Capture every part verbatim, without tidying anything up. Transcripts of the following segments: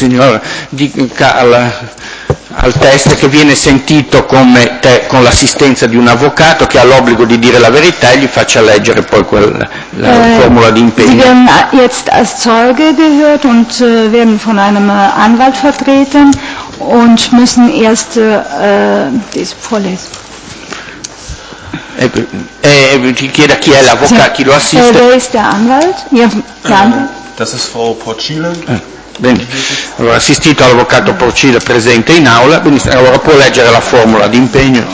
Signora, dica al, al test che viene sentito come te, con l'assistenza di un avvocato che ha l'obbligo di dire la verità e gli faccia leggere poi quella, la äh, Formula di impegno. Sie werden jetzt als Zeuge gehört und äh, werden von einem äh, Anwalt vertreten und müssen erst äh, das vorlesen. E, e, ti chieda chi è l'avvocato, chi lo assiste. Äh, wer ist der Anwalt? Ja, der Anwalt. Das ist Frau Porcile. Eh. Bene, allora assistito all'avvocato Porcile presente in aula, benissimo, allora può leggere la formula di impegno.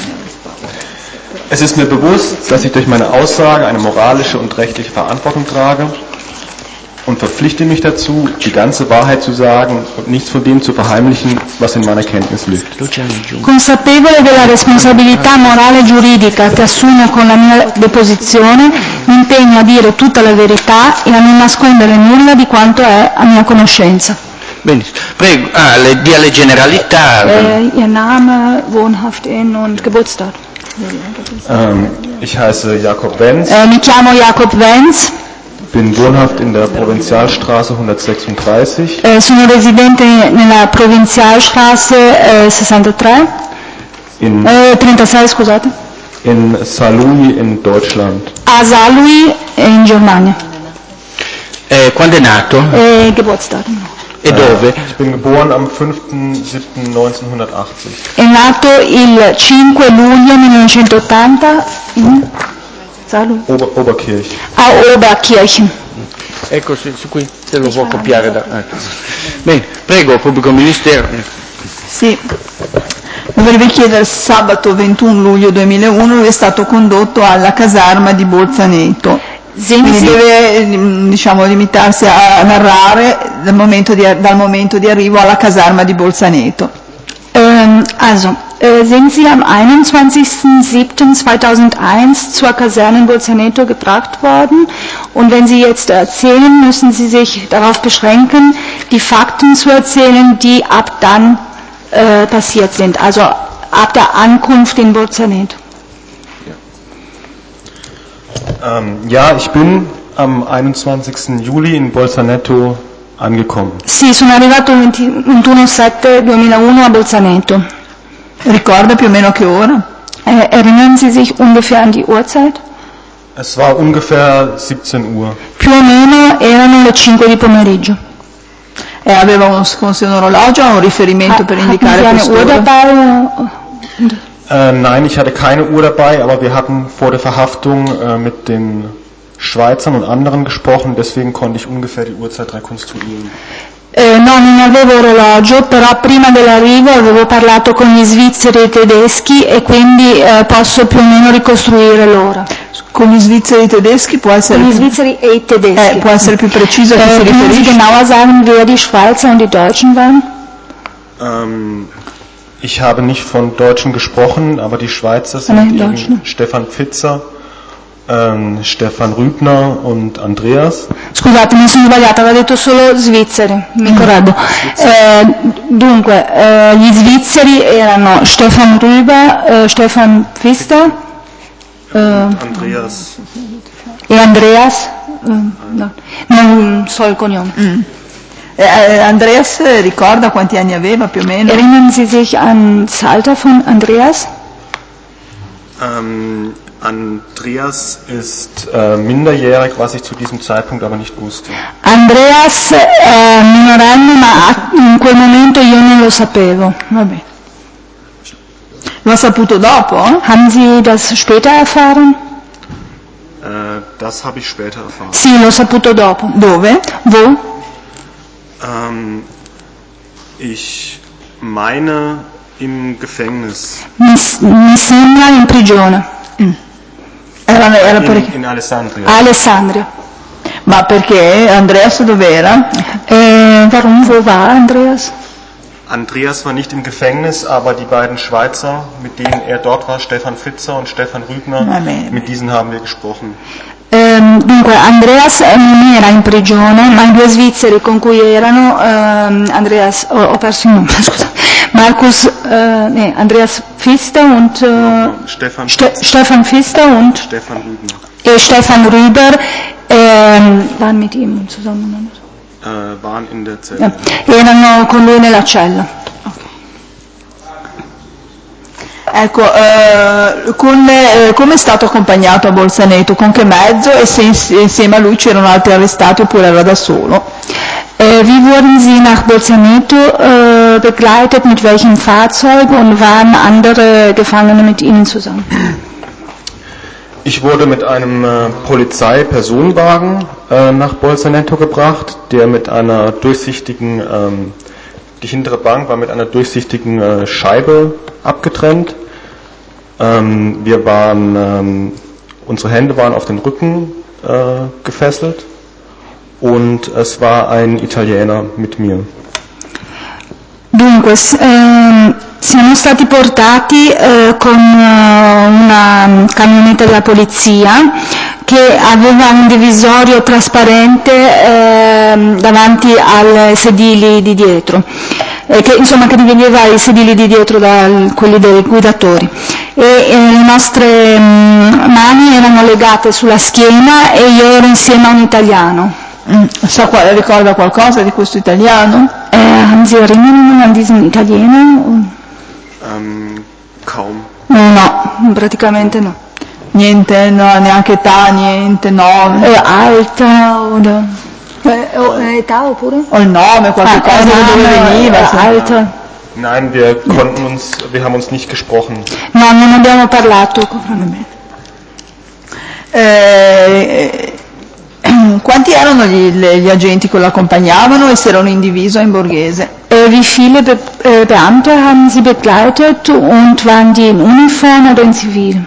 Es ist mir bewusst, dass ich durch meine Aussage eine moralische und rechtliche Verantwortung trage und verpflichte mich dazu, die ganze Wahrheit zu sagen und nichts von dem zu verheimlichen, was in meiner Kenntnis liegt. Consapevole della responsabilità morale e giuridica che assumo con la mia deposizione, mi impegno a dire tutta la verità e a non nascondere nulla di quanto è a mia conoscenza. Benissimo, prego, ah, le, dia le generalità. Äh, Ihr Name, Wohnhaft in und Geburtsdatum. Ähm, ich heiße Jakob Wenz. Äh, mi chiamo Jakob Wenz. Bin wohnhaft in der Provinzialstraße hundertsechsunddreißig. Eh, sono residente nella Provinzialstraße eh, sessantatré. In, eh, trentasei, scusate. In Saarlouis in Deutschland. A Saarlouis in Germania. Eh, quando è nato? Eh, Geburtsdatum. E dove? Ich bin geboren am fünften siebten neunzehnhundertachtzig. È nato il cinque luglio millenovecentottanta in Ober, Oberkirch. A Oberkirchen. Ecco, su, su qui se lo può copiare da... Ecco. Bene, prego, pubblico ministero. Sì, vorrei chiedere, sabato ventuno luglio duemilauno lui è stato condotto alla caserma di Bolzaneto. Quindi deve, diciamo, limitarsi a narrare dal momento di, dal momento di arrivo alla caserma di Bolzaneto. Ähm, also, äh, sind Sie am einundzwanzigsten siebten zweitausendeins zur Kaserne in Bolzaneto gebracht worden und wenn Sie jetzt erzählen, müssen Sie sich darauf beschränken, die Fakten zu erzählen, die ab dann äh, passiert sind, also ab der Ankunft in Bolzaneto. Ja, ähm, ja ich bin am einundzwanzigsten Juli in Bolzaneto angekommen. Sì, sono arrivato il ventuno sette duemilauno a Bolzaneto. Ricorda più o meno che ora? Eh, erinnern Sie sich ungefähr an die Uhrzeit? Es war ungefähr siebzehn Uhr. Più o meno erano le cinque di pomeriggio. E aveva un, con sé un orologio o un riferimento ha, per indicare quest'ora? Äh, nein, ich hatte keine Uhr dabei, aber wir hatten vor der Verhaftung äh, mit den Schweizern und anderen gesprochen, deswegen konnte ich ungefähr die Uhrzeit rekonstruieren. Eh, no, non avevo orologio, però prima dell'arrivo avevo parlato con gli svizzeri e i tedeschi e quindi eh, posso più o meno ricostruire l'ora. Con gli svizzeri e i tedeschi può essere con gli svizzeri e i tedeschi. Eh, può essere più preciso che eh, si riferisce. Können Sie genauer sagen, wer die Schweizer und die Deutschen waren? Ähm, ich habe nicht von Deutschen gesprochen, aber die Schweizer sind Nein, eben Stefan Pfitzer, Ähm, Stefan Rübner und Andreas. Scusate, mi sono sbagliata, aveva detto solo svizzeri, mi correggo. Eh, dunque, eh, gli svizzeri erano Stefan Rüber, eh, Stefan Pfister eh, Andreas. e Andreas, eh, no, non so il cognome. Mm. Eh, Andreas ricorda quanti anni aveva più o meno? Erinnern Sie sich ans Alter von Andreas? Ähm, Andreas ist äh, minderjährig, was ich zu diesem Zeitpunkt aber nicht wusste. Andreas è minorenne, ma in quel momento io non lo sapevo. Vabbè. L'ho saputo dopo? Eh? Haben Sie das später erfahren? Äh, das habe ich später erfahren. Sì, l'ho saputo dopo. Dove? Wo? Ähm, ich meine im Gefängnis. Mi, mi sembra in prigione. Mm. Era, era in, in Alessandria. Alessandria. Ma perché Andreas dov'era? Eh, warum, wo war Andreas? Andreas war nicht im Gefängnis, aber die beiden Schweizer, mit denen er dort war, Stefan Pfitzer und Stefan Rübner, mit diesen haben wir gesprochen. Ehm, dunque Andreas non era in prigione, ma i due svizzeri con cui erano, ehm, Andreas, ho, ho perso il nome, scusa, Markus, äh, nee, Andreas Pfister und äh, Stefan, Ste Stefan Pfister und Stefan Rübner. E Stefan Rüber ähm, waren mit ihm zusammen. Äh, waren in der Zelle. Ja. Erano con lui nella cella. Ecco, eh, con, eh, come è stato accompagnato a Bolzaneto? Con che mezzo? E se insieme a lui c'erano altri arrestati oppure era da solo? Äh, wie wurden Sie nach Bolzaneto äh, begleitet, mit welchem Fahrzeug und waren andere Gefangene mit Ihnen zusammen? Ich wurde mit einem äh, Polizeipersonenwagen äh, nach Bolzaneto gebracht, der mit einer durchsichtigen, ähm, die hintere Bank war mit einer durchsichtigen äh, Scheibe abgetrennt. Ähm, wir waren, ähm, unsere Hände waren auf den Rücken äh, gefesselt und es war ein Italiener mit mir. Dunque, ehm, siamo stati portati eh, con uh, una camionetta della polizia che aveva un divisorio trasparente eh, davanti ai sedili di dietro, eh, che, insomma che divideva i sedili di dietro da quelli dei guidatori. E eh, le nostre mh, mani erano legate sulla schiena e io ero insieme a un italiano. Mm. Sa quale, ricorda qualcosa di questo italiano? Äh, haben Sie Erinnerungen an diesen Italiener? Ähm, kaum. No, praticamente no. Niente, no, neanche età, niente, nome. Äh, Alter oder äh, età oppure? O il nome, qualche ah, cosa da dove veniva. Äh, Alter. Nein, wir konnten uns, wir haben uns nicht gesprochen. No, non abbiamo parlato. Eh, Quanti erano gli, gli agenti che lo accompagnavano e se erano in divisa o in borghese? Äh, wie viele Be äh, Beamte haben Sie begleitet und waren die in Uniform oder in Zivil?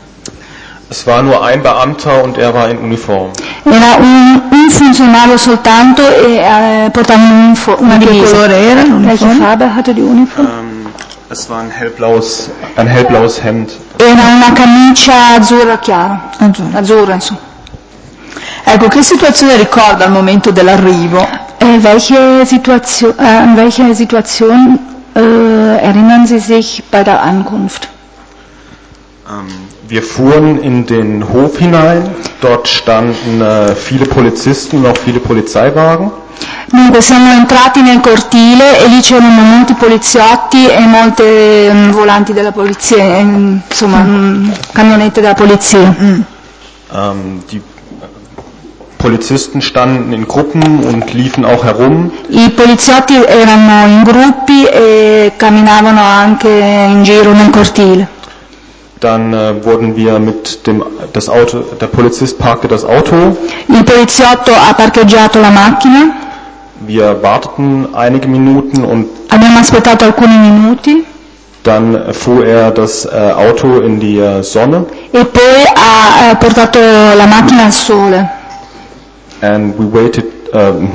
Es war nur ein Beamter und er war in Uniform. Era un, un funzionario soltanto e eh, portava una divisa. Che colore era l'uniforme? Welche Farbe hatte die Uniform? Ähm, es war ein hellblaues, ein hellblaues Hemd. Era una camicia azzurra chiara, azzurra, azzurra insomma. Ecco, che situazione ricorda al momento dell'arrivo? Äh, welche Situation, äh, an welche Situation äh, erinnern Sie sich bei der Ankunft? Ähm, wir fuhren in den Hof hinein, dort standen äh, viele Polizisten und auch viele Polizeiwagen. Dunque siamo entrati nel cortile e lì c'erano molti poliziotti e molte um, volanti della polizia, eh, insomma mm. camionette della polizia. Mm. Ähm, die Polizisten standen in Gruppen und liefen auch herum. I poliziotti erano in gruppi e camminavano anche in giro nel cortile. Dann äh, wurden wir mit dem das Auto, der Polizist parkte das Auto. Il poliziotto ha parcheggiato la macchina. Wir warteten einige Minuten und abbiamo aspettato alcuni minuti. Dann fuhr er das äh, Auto in die äh, Sonne. E poi ha eh, portato la macchina al sole. And we waited. Ähm,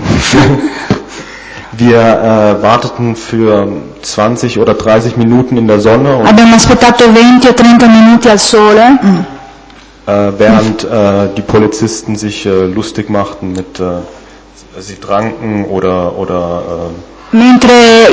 wir äh, warteten für zwanzig oder dreißig Minuten in der Sonne. Und abbiamo aspettato venti o trenta minuti al sole. Mm. Äh, während äh, die Polizisten sich äh, lustig machten mit, äh, sie tranken oder oder. Äh, Mentre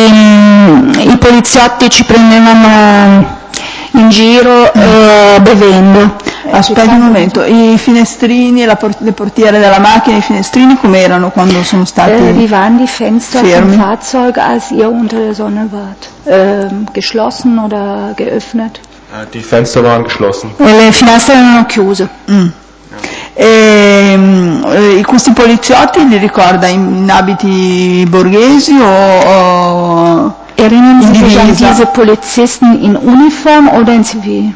i, i poliziotti ci prendevano in giro eh, bevendo. Aspetta un momento, i finestrini, la port- le portiere della macchina, i finestrini come erano quando sono stati äh, wie waren die Fenster fermi? vom Fahrzeug, als ihr unter der Sonne wart? Äh, geschlossen oder geöffnet? die Fenster waren geschlossen. E le finestre erano chiuse. Mm. E, e questi poliziotti li ricorda in, in abiti borghesi o, o Erinnern Sie sich an diese Polizisten in Uniform oder in Zivil?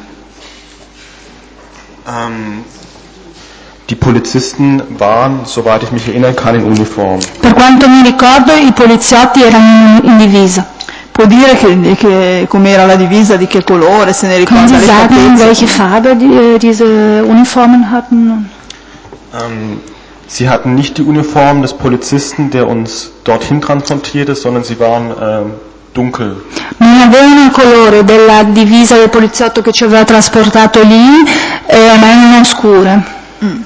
Ähm, die Polizisten waren, soweit ich mich erinnern kann, in Uniform. Per quanto mi ricordo, i poliziotti erano in divisa. Può dire che, che com'era la divisa, di che colore, se ne ricorda? Können Sie le sagen, fattezze? welche Farbe die, diese Uniformen hatten? Ähm, sie hatten nicht die Uniform des Polizisten, der uns dorthin transportierte, sondern sie waren ähm, dunkel. Non avevano il colore della divisa del poliziotto che ci aveva trasportato lì, eh, ma erano scure. Mm.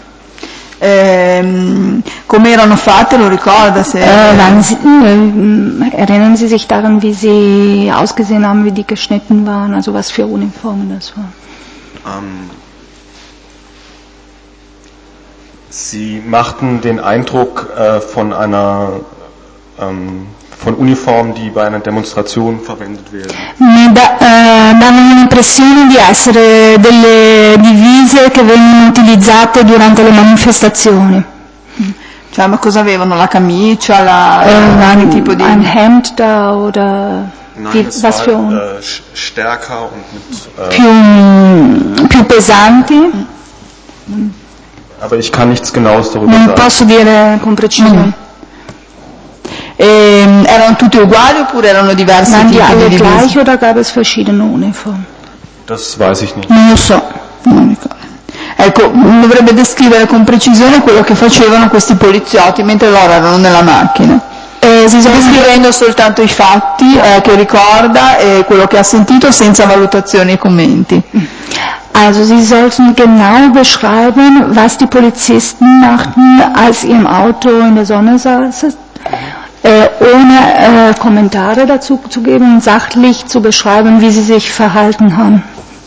Ehm, come erano fatte, lo ricorda? Se äh, waren Sie, äh, erinnern Sie sich daran, wie sie ausgesehen haben, wie die geschnitten waren, also was für Uniformen das waren? Ähm, Sie machten den Eindruck äh, von einer ähm, von Uniformen, die bei einer Demonstration verwendet werden. Mi da, eh, danno l'impressione di essere delle divise che vengono utilizzate durante le manifestazioni. Cioè, ma cosa avevano? La camicia, la, eh, ein, tipo di... ein Hemd da oder Nein, wie, es was war für un... äh, stärker und mit... Äh, più, più pesanti? aber ich kann nichts Genaues darüber Non sagen. posso dire con precisione. Mm. E, erano tutti uguali oppure erano diversi Waren die tipi alle di divise? gleich oder gab es verschiedene Uniformen? Das weiß ich nicht. Non lo so. Non ricordo. Ecco, dovrebbe descrivere con precisione quello che facevano questi poliziotti mentre loro erano nella macchina. Eh, si sono descrivendo soltanto i fatti eh, che ricorda e quello che ha sentito senza valutazioni e commenti. Also Sie sollten genau beschreiben, was die Polizisten machten, als sie im Auto in der Sonne saßen, äh, ohne äh, Kommentare dazu zu geben und sachlich zu beschreiben, wie sie sich verhalten haben.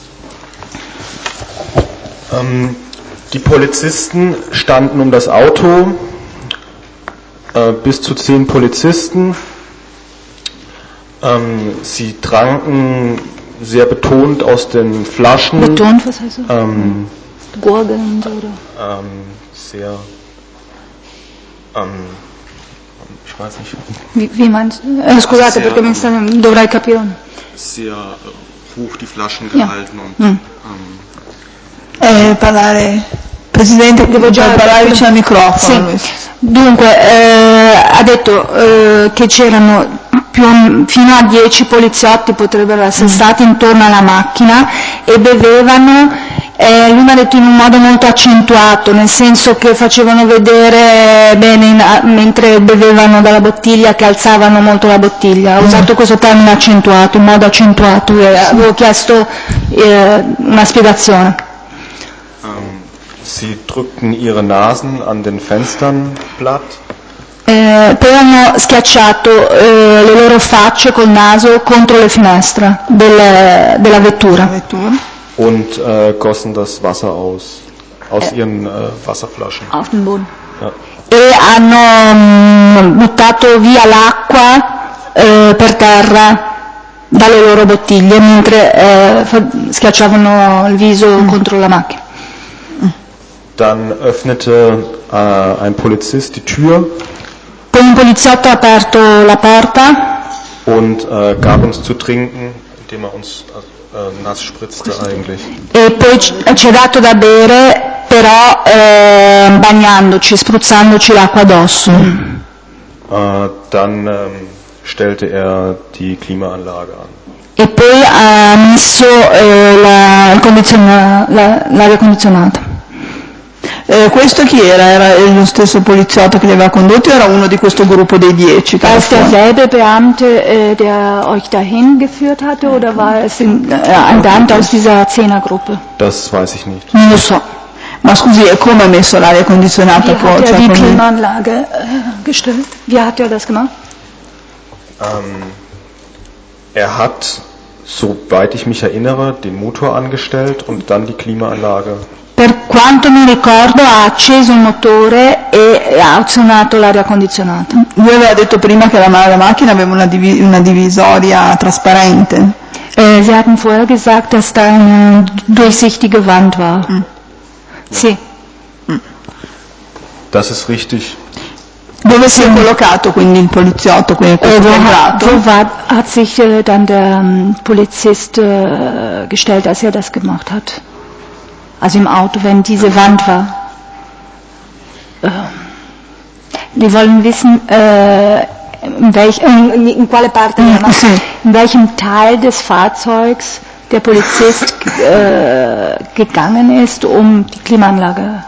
Ähm, die Polizisten standen um das Auto, äh, bis zu zehn Polizisten. Ähm, sie tranken sehr betont aus den Flaschen. Betont, was heißt das? Ähm, Gurgelnd oder? Ähm, sehr, ähm, ich weiß nicht. Wie, wie meinst du? Eh, scusate, sehr, perché mi sta, dovrei capire. Sehr hoch die Flaschen gehalten ja. und mm. ähm, eh, parlare, Presidente, devo già parlare vicino al microfono. Sì. Dunque, eh, ha detto eh, che c'erano più, fino a dieci poliziotti potrebbero essere stati intorno alla macchina e bevevano, eh, lui mi ha detto in un modo molto accentuato, nel senso che facevano vedere bene in, a, mentre bevevano dalla bottiglia che alzavano molto la bottiglia, ha usato questo termine accentuato, in modo accentuato, e avevo chiesto eh, una spiegazione. ähm, sie drückten ihre Nasen an den Fenstern platt. Eh, poi hanno schiacciato eh, le loro facce col naso contro le finestre del, della vettura. Und äh, gossen das Wasser aus, aus äh, ihren äh, Wasserflaschen. Auf den Boden. Ja. E hanno mh, buttato via l'acqua eh, per terra dalle loro bottiglie mentre eh, schiacciavano il viso mm. contro la macchina. Dann öffnete äh, ein Polizist die Tür. Poi un poliziotto ha aperto la porta und äh, gab uns zu trinken, indem er uns äh, nass spritzte eigentlich. E poi ci ha dato da bere, però eh, bagnandoci, spruzzandoci l'acqua addosso. Äh, dann ähm, stellte er die Klimaanlage an. E poi ha messo eh, la, il condiziona, la, l'aria condizionata. Eh, questo chi era? Era lo stesso poliziotto che li aveva condotti o era uno di questo gruppo dei dieci? War es derselbe Beamte, äh, der euch dahin geführt hatte, oder war es in, äh, ein Beamter aus dieser Zehnergruppe? Das weiß ich nicht. Non lo so. Ma scusi, e come ha messo l'aria condizionata? Wie hat er die Klimaanlage äh, gestellt? Wie hat er das gemacht? Ähm, er hat, soweit ich mich erinnere, den Motor angestellt und dann die Klimaanlage. Per quanto mi ricordo ha acceso il motore e ha azionato l'aria condizionata. Lui aveva detto prima che la, la macchina aveva una, divi, una divisoria trasparente. Eh, Sie hatten vorher gesagt, dass da eine durchsichtige Wand war. Mm. Sì. Mm. Das ist richtig. Dove si è collocato quindi il poliziotto? Quindi äh, wo, hat, wo war, hat sich äh, dann der ähm, Polizist äh, gestellt, als er das gemacht hat? Also im Auto, wenn diese Wand war. Äh, die wollen wissen, äh, in, welch, in, in quale parte, mm, sì. in welchem Teil des Fahrzeugs der Polizist äh, gegangen ist, um die Klimaanlage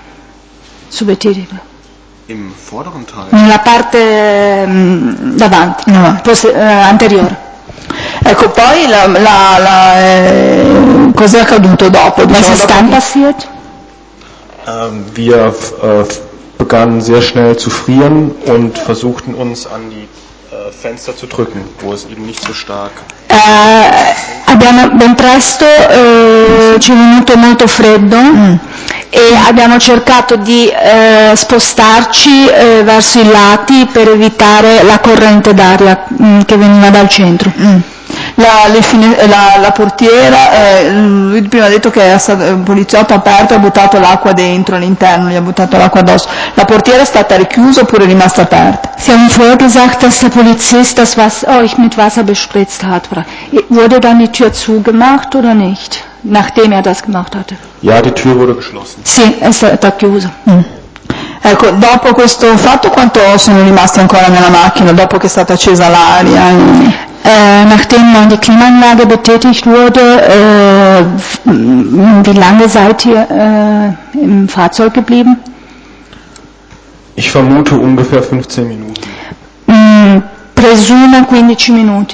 zu betätigen. Im vorderen Teil? Nella parte mh, davanti, no, poss- eh, anteriore. Ecco, poi la, la, la, eh, cos'è accaduto dopo? Was ist dann passiert? Ähm, wir äh, begannen sehr schnell zu frieren und versuchten uns an die äh, Fenster zu drücken, wo es eben nicht so stark. Eh, abbiamo ben presto eh, ci è venuto molto freddo mm. e abbiamo cercato di eh, spostarci eh, verso i lati per evitare la corrente d'aria mh, che veniva dal centro. Mm. La, le fine, la, la portiera, eh, lui prima ha detto che è stato, un poliziotto aperto e ha buttato l'acqua dentro, all'interno, gli ha buttato l'acqua addosso. La portiera è stata richiusa oppure è rimasta aperta? Sie haben vorher gesagt, dass der Polizist das Wasser, euch mit Wasser bespritzt hat. Wurde dann die Tür zugemacht oder nicht, nachdem er das gemacht hatte? Ja, die Tür wurde geschlossen. Sì, è stata chiusa. Mm. Ecco, dopo questo fatto quanto sono rimasti ancora nella macchina, dopo che è stata accesa l'aria? Äh, nachdem dann die Klimaanlage betätigt wurde, äh, wie lange seid ihr äh, im Fahrzeug geblieben? Ich vermute ungefähr fünfzehn Minuten. Mm, presumo quindici minuti.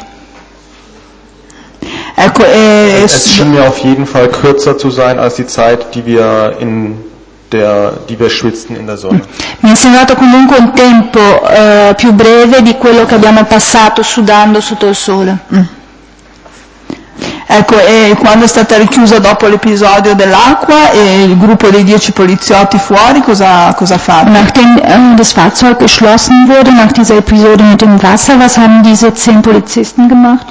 Ecco, eh, es schien mir auf jeden Fall kürzer zu sein als die Zeit, die wir in der, die wir schwitzten in der Sonne. Mi è sembrato comunque un tempo eh, più breve di quello che abbiamo passato sudando sotto il sole. Mm. Ecco, e quando è stata richiusa dopo l'episodio dell'acqua e il gruppo dei dieci poliziotti fuori, cosa, cosa ha fatto? Nachdem äh, das Fahrzeug geschlossen wurde, nach dieser Episode mit dem Wasser, was haben diese zehn Polizisten gemacht?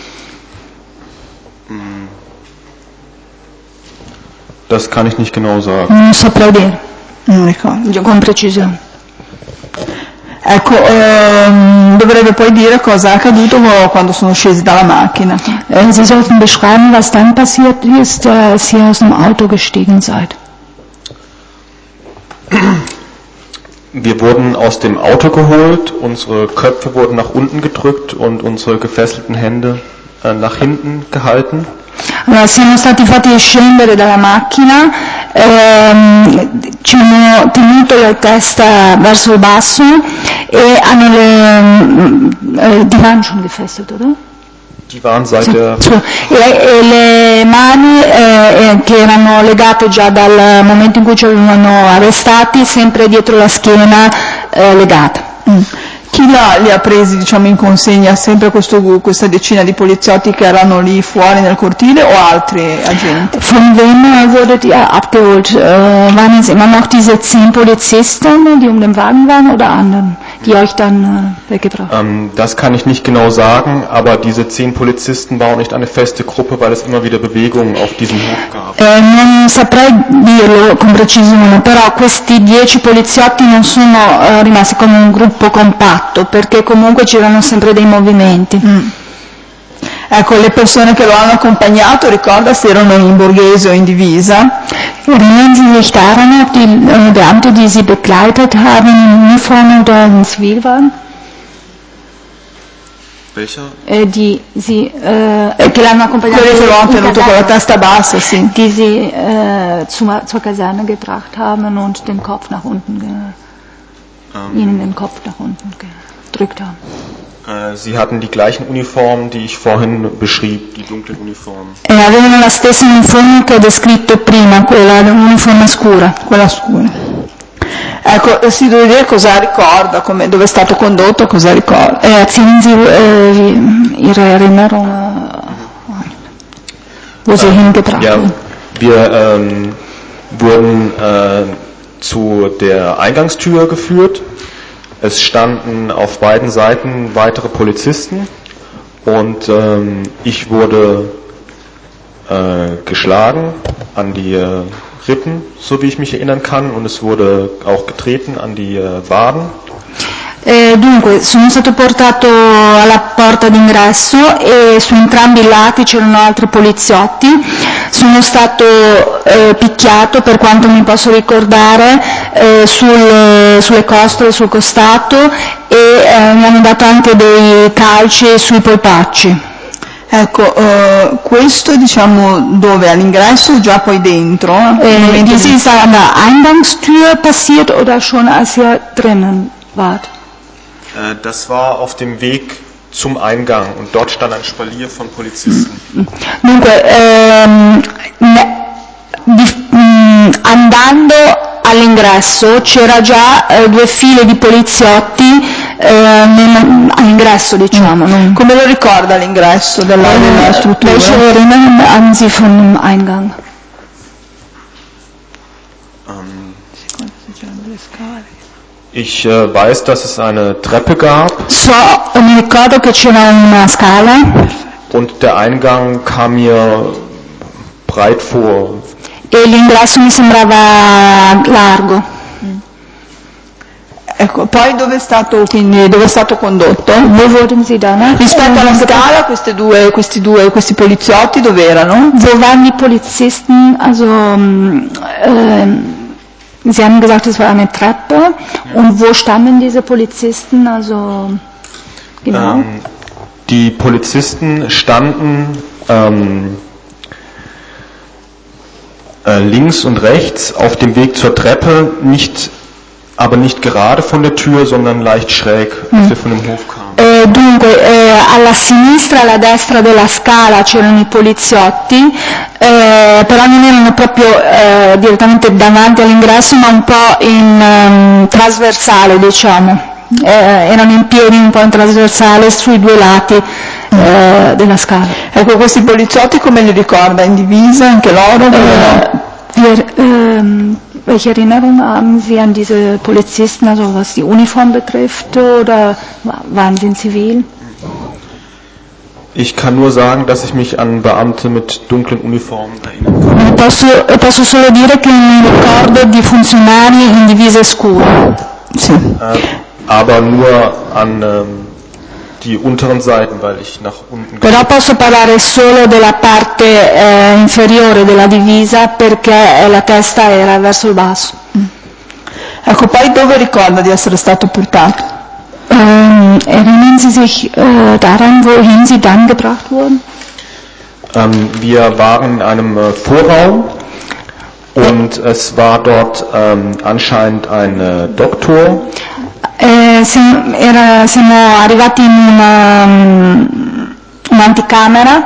Das kann ich nicht genau sagen. Non saprei dire. Non ricordo. Con precisione. Ecco, ehm, dovrebbe poi dire cosa è accaduto quando sono scesi dalla macchina. Äh, Sie sollten beschreiben, was dann passiert ist, äh, als Sie aus dem Auto gestiegen seid. Wir wurden aus dem Auto geholt, unsere Köpfe wurden nach unten gedrückt und unsere gefesselten Hände äh, nach hinten gehalten. Allora, siamo stati fatti scendere dalla macchina, ehm, ci hanno tenuto la testa verso il basso e hanno le, eh, die waren schon gefesselt, oder? Die waren seit der... E, e le mani eh, che erano legate già dal momento in cui ci avevano arrestati, sempre dietro la schiena eh, legata. Mm. Chi li ha presi, diciamo, in consegna? Sempre questo, questa decina di poliziotti che erano lì fuori nel cortile o altri agenti? Von wem wurdet ihr abgeholt? Äh, waren es immer noch diese zehn Polizisten, die um den Wagen waren, oder anderen, die euch dann äh, weggebracht haben? Ähm, das kann ich nicht genau sagen, aber diese zehn Polizisten waren nicht eine feste Gruppe, weil es immer wieder Bewegungen auf diesem Hof gab. Eh, non saprei dirlo con precisione, però questi dieci poliziotti non sono eh, rimasti come un gruppo compatto, perché comunque c'erano sempre dei movimenti. Mm. Ecco, le persone che lo hanno accompagnato, ricorda se erano in borghese o in divisa? Erinnern Sie sich daran, ob die äh, Beamte, die Sie begleitet haben, in Uniform oder in Zivil waren? Welcher? Eh, die Sie, äh, che l'hanno accompagnato, quelli che lo hanno tenuto con la testa bassa, sì. Die Sie äh, zur, zur Kaserne gebracht haben und den Kopf nach unten, ge um. Ihnen den Kopf nach unten gedrückt haben. Äh, Sie hatten die gleichen Uniformen, die ich vorhin beschrieb, die dunklen Uniformen. E avevano la stessa uniforme che ho descritto prima, quella l'uniforme scura, quella scura. Ecco, si deve dire cosa ricorda, come, dove è stato condotto, cosa ricorda. Äh, erzählen Sie äh, Ihre Erinnerung, äh, wo Sie äh, hingebracht ja, wurden. Wir ähm, wurden äh, zu der Eingangstür geführt. Es standen auf beiden Seiten weitere Polizisten und ähm, ich wurde äh, geschlagen an die äh, Rippen, so wie ich mich erinnern kann, und es wurde auch getreten an die äh, Waden. Eh, dunque, sono stato portato alla porta d'ingresso e su entrambi i lati c'erano altri poliziotti, sono stato eh, picchiato, per quanto mi posso ricordare, eh, sul, sulle costole, sul costato, e eh, mi hanno dato anche dei calci sui polpacci. Ecco, uh, questo diciamo dove? All'ingresso, già poi dentro? Eh, dies ist an der Eingangstür passiert oder schon als ihr drinnen wart? Das war auf dem Weg zum Eingang und dort stand ein Spalier von Polizisten. Dunque, ehm, di, mh, andando all'ingresso c'era già eh, due file di poliziotti eh, nel, all'ingresso, diciamo. Non... Come lo ricorda l'ingresso della, eh, della struttura? Welche Erinnerungen haben Sie von dem Eingang? Ich äh, weiß, dass es eine Treppe gab. So, mi ricordo che c'era una scala. Und der Eingang kam mir breit vor. E l'ingresso mi sembrava largo. Ecco, poi dove è stato, quindi, dove è stato condotto? Wo wurden Sie dann? Rispetto alla scala, questi due, questi due, questi poliziotti dove erano? Wo waren die Polizisten? Also, ähm, Sie haben gesagt, es war eine Treppe. Und wo standen diese Polizisten? Also, genau. Ähm, die Polizisten standen ähm, äh, links und rechts auf dem Weg zur Treppe, nicht, aber nicht gerade von der Tür, sondern leicht schräg, als mm. wir von dem Hof kamen. Eh, dunque, eh, alla sinistra e alla destra della scala c'erano i poliziotti, eh, però non erano proprio eh, direttamente davanti all'ingresso, ma un po' in um, trasversale, diciamo. Eh, erano in piedi un po' in trasversale sui due lati eh, della scala. Ecco, questi poliziotti come li ricorda? In divisa, anche loro? Eh, wir, ähm, welche Erinnerung haben Sie an diese Polizisten, also was die Uniform betrifft, oder waren sie in Zivil? Ich kann nur sagen, dass ich mich an Beamte mit dunklen Uniformen erinnern kann. Posso, posso solo dire che mi ricordo di funzionari in divise scure. Sì. Äh, aber nur an ähm, die unteren Seiten, weil ich nach unten... Però posso parlare solo della parte eh, inferiore della divisa perché la testa era verso il basso. Mm. Ecco, poi dove ricorda di essere stato portato? Ähm, erinnern Sie sich äh, daran, wohin Sie dann gebracht wurden? Ähm, wir waren in einem äh, Vorraum und es war dort ähm, anscheinend ein äh, Doktor. Eh, siamo, era, siamo arrivati in una, um, un'anticamera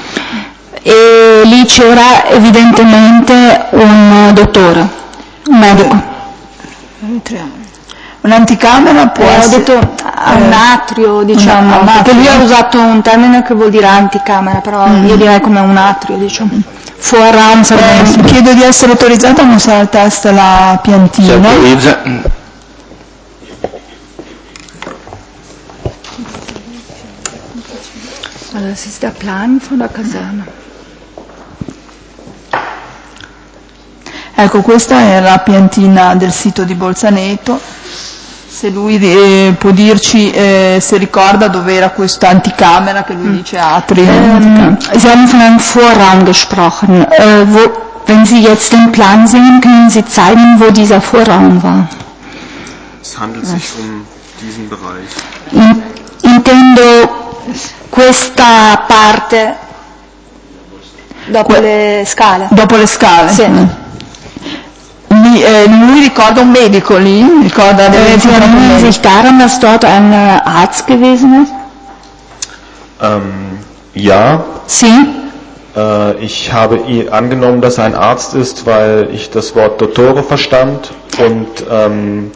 e lì c'era evidentemente un dottore, un medico. Un'anticamera può eh, essere... Ho detto a un atrio, diciamo, una, perché lui ha usato un termine che vuol dire anticamera, però mm. io direi come un atrio, diciamo. Vorraum, eh, chiedo di essere autorizzata a mostrare al test la piantina. Also das ist der Plan von der Kaserne. Ecco, questa è la piantina del sito di Bolzaneto. Se lui eh, può dirci eh, se ricorda dove era questa anticamera che lui dice Atri. Ähm, Sie haben von einem Vorraum gesprochen. Äh, wo, wenn Sie jetzt den Plan sehen, können Sie zeigen, wo dieser Vorraum war. Es handelt sich um diesen Bereich. In, intendo questa parte dopo que- le scale. Dopo le scale? Sì. Mm. Lui, eh, lui ricorda un medico lì? Ricorda äh, Sie erinnern sich daran, dass dort ein äh, Arzt gewesen ist? Ähm, ja. Sie? Äh, ich habe angenommen, dass er ein Arzt ist, weil ich das Wort Dottore verstand und ähm,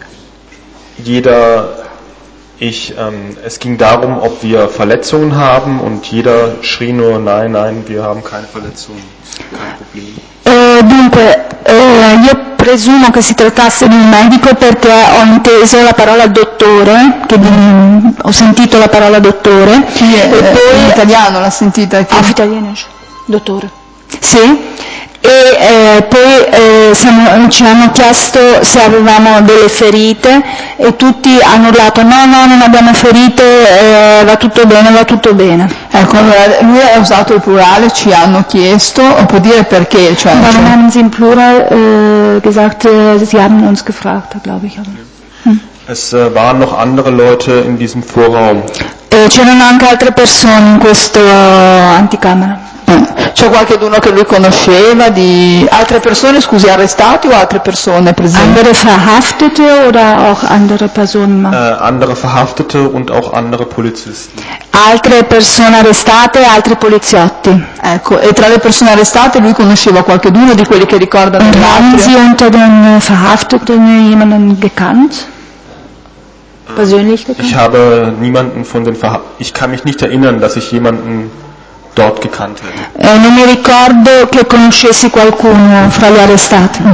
jeder, ich, ähm, es ging darum, ob wir Verletzungen haben und jeder schrie nur, nein, nein, wir haben keine Verletzungen, kein Problem. Eh, dunque, eh, io presumo che si trattasse di un medico perché ho inteso la parola dottore, che di, ho sentito la parola dottore. Sì, e eh, poi in italiano l'ha sentita? Auf Italienisch, dottore. Sì, e eh, poi eh, siamo, ci hanno chiesto se avevamo delle ferite e tutti hanno urlato no, no, non abbiamo ferite, eh, va tutto bene, va tutto bene. Ecco, allora lui ha usato il plurale, ci hanno chiesto, o può dire perché? Cioè, Warum haben Sie im Plural äh, gesagt, äh, Sie haben uns gefragt, glaube ich. Hm. Es äh, waren noch andere Leute in diesem Vorraum. Eh, c'erano anche altre persone in questo anticamera. C'è qualcuno che lui conosceva di altre persone, scusi, arrestati o altre persone presenti? Andere Verhaftete oder auch andere Personen? Äh, andere Verhaftete und auch andere Polizisten. Altre persone arrestate, altri poliziotti. Ecco, e tra le persone arrestate lui conosceva qualcuno di quelli che ricordano Und haben Sie unter den Verhafteten jemanden gekannt? Persönlich gekannt? Ich habe niemanden von den Verhafteten, ich kann mich nicht erinnern, dass ich jemanden dort gekannt hätte. Eh, non mi ricordo che conoscessi qualcuno fra gli arrestati.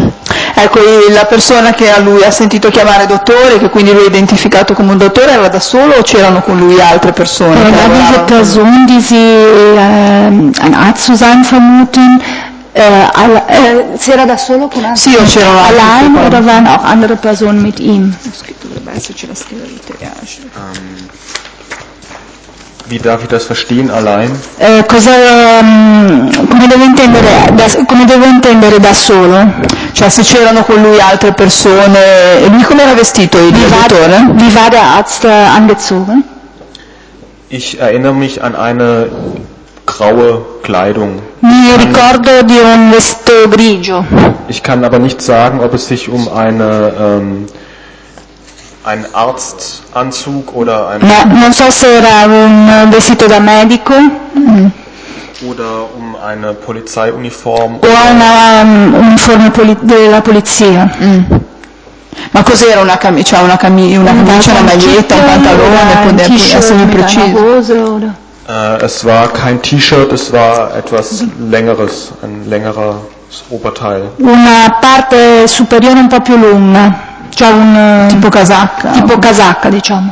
Ecco, la persona che a lui ha sentito chiamare dottore, che quindi lui ha identificato come un dottore, era da solo o c'erano con lui altre persone? Äh, war diese Person, die Sie äh, ein Arzt zu sein vermuten, äh, alle, äh, c'era da solo con Sì, o c'erano altri allein con- oder waren auch andere Personen mit ihm? Dovrebbe esserci la scheda di triage. Ähm, wie darf ich das verstehen, allein? Eh, cosa, um, come, devo intendere, da, come devo intendere da solo? Cioè se c'erano con lui altre persone, e lui come era vestito, il Wie war, dottore? wie war der Arzt äh, angezogen? Ich erinnere mich an eine graue Kleidung. Mi ricordo di un vestito grigio. Ich kann aber nicht sagen, ob es sich um eine, ähm, einen Arztanzug oder ein, Ma non so se era un vestito da medico oder um eine Polizeiuniform. o una um, uniforme poli- della polizia. Ma cos'era una camicia, cioè una, cami- una camicia, una maglietta, un pantalone, può essere più preciso? Hose oder? Äh, es war kein T-Shirt, es war etwas längeres, ein längeres Oberteil. Una parte superiore un po' più lunga, cioè un Tipo casacca? tipo casacca, diciamo.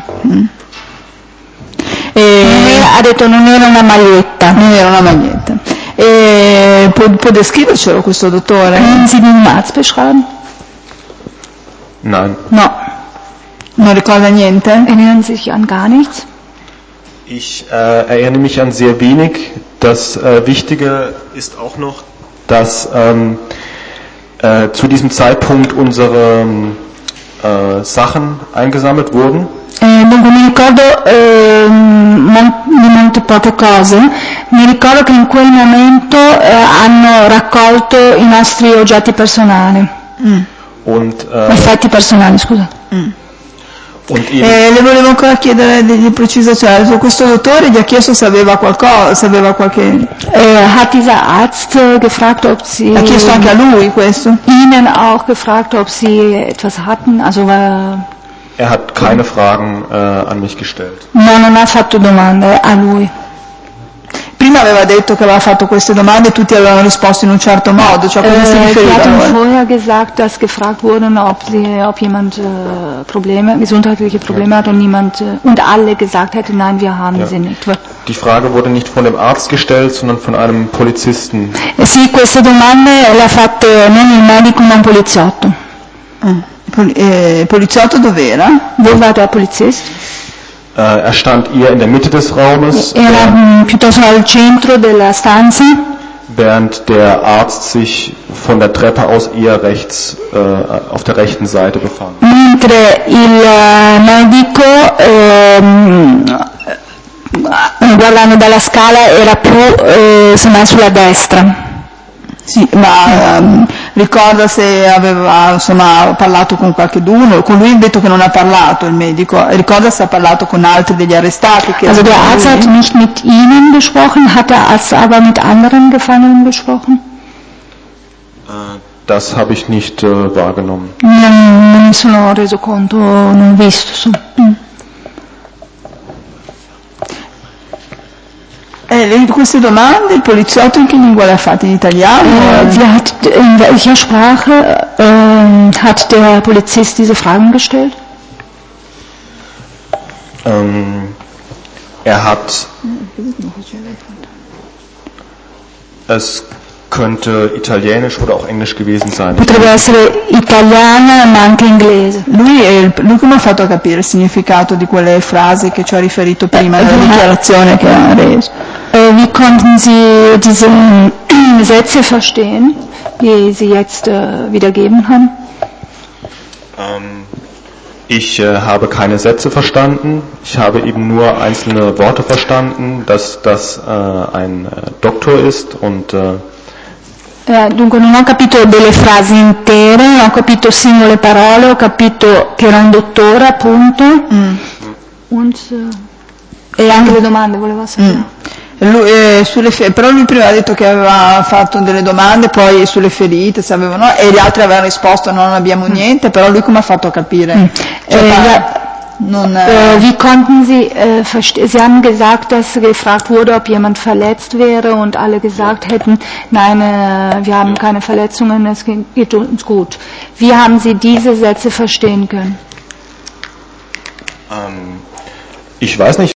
E Non era- ha detto non era una maglietta. non era una maglietta. E può, può descrivercelo questo dottore? Können Sie den Arzt beschreiben? Nein. No. Non ricorda niente? Erinnern Sie sich an gar nichts? Ich äh, erinnere mich an sehr wenig. Das äh, Wichtige ist auch noch, dass ähm, äh, zu diesem Zeitpunkt unsere äh, Sachen eingesammelt wurden. Eh, dunque mi ricordo eh, mon- di molte poche cose, mi ricordo che in quel momento eh, hanno raccolto i nostri oggetti personali, Und, äh, effetti personali, scusa. und eben, E le volevo ancora chiedere delle precisazioni. Su questo dottore gli ha chiesto se aveva qualcosa, se aveva qualche... Eh, hat dieser Arzt äh, gefragt, ob Sie Ha chiesto anche a lui questo? Ihnen auch gefragt, ob Sie etwas hatten, also war, er hat keine Fragen äh, an mich gestellt. no, non ha fatto domande a lui. Prima aveva detto che aveva fatto queste domande e tutti avevano risposto in un certo modo, cioè come si Äh, Sie hatten riferivano? vorher gesagt, dass gefragt wurde, ob, sie, ob jemand äh, Probleme, gesundheitliche Probleme hat und niemand äh, und alle gesagt hätten, nein, wir haben Ja. sie nicht. Die Frage wurde nicht von dem Arzt gestellt, sondern von einem Polizisten. Eh sì, queste domande le ha fatte non il medico ma un poliziotto. Pol- eh, poliziotto dov'era? Wo war der Polizist? Äh, er stand eher in der Mitte des Raumes, Era während, mh, piuttosto al centro della stanza, während der Arzt sich von der Treppe aus eher rechts äh, auf der rechten Seite befand. mentre il eh, medico ehm, eh, guardando dalla scala era più eh, semmai sulla destra. Sì, ma ehm, ricorda se aveva insomma parlato con qualcheduno, con lui ha detto che non ha parlato il medico, ricorda se ha parlato con altri degli arrestati che Also der erano Arzt lui? hat nicht mit Ihnen gesprochen, hat der Arzt aber mit anderen Gefangenen gesprochen? Äh, das habe ich nicht äh, wahrgenommen. Non, non mi sono reso conto, non ho visto. Su. Eh, le- queste domande il poliziotto in che lingua le ha fatte? In italiano? Äh, wie hat, in welcher Sprache ähm, hat der Polizist diese Fragen gestellt? Ähm, er hat, es könnte italienisch oder auch englisch gewesen sein. Potrebbe essere italiana ma anche inglese. Lui, è il- lui come ha fatto a capire il significato di quelle frasi che ci ha riferito prima nella dichiarazione che ha reso? Äh, wie konnten Sie diese Sätze verstehen, die Sie jetzt äh, wiedergeben haben? Ähm, ich äh, habe keine Sätze verstanden. Ich habe eben nur einzelne Worte verstanden, dass das äh, ein äh, Doktor ist und äh, Eh, dunque non ho capito delle frasi intere, non ho capito singole parole, ho capito che era un dottore appunto. Und, eh, e anche le domande volevo sapere. Lui, eh, sulle fe- però lui prima ha detto che aveva fatto delle domande, poi sulle ferite, se avevano, e gli altri avevano risposto no, non abbiamo niente, però lui come ha fatto a capire? Cioè, Eh, pa- gli, Non, äh, wie konnten Sie äh, verstehen? Sie haben gesagt, dass gefragt wurde, ob jemand verletzt wäre und alle gesagt hätten, nein, äh, wir haben keine Verletzungen, es geht uns gut. Wie haben Sie diese Sätze verstehen können? Ähm, ich weiß nicht.